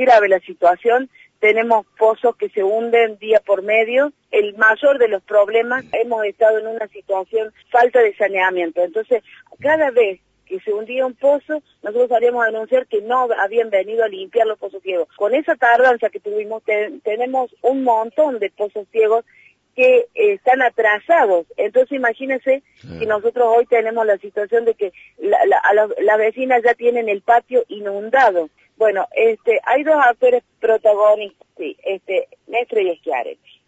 grave la situación. Tenemos pozos que se hunden día por medio. El mayor de los problemas, hemos estado en una situación falta de saneamiento. Entonces, cada vez que se hundía un pozo, nosotros salíamos a denunciar que no habían venido a limpiar los pozos ciegos. Con esa tardanza que tuvimos, tenemos un montón de pozos ciegos que están atrasados. Entonces imagínense que nosotros hoy tenemos la situación de que las vecinas ya tienen el patio inundado. Bueno, hay dos actores protagonistas, sí, Mestre y Schiaretti.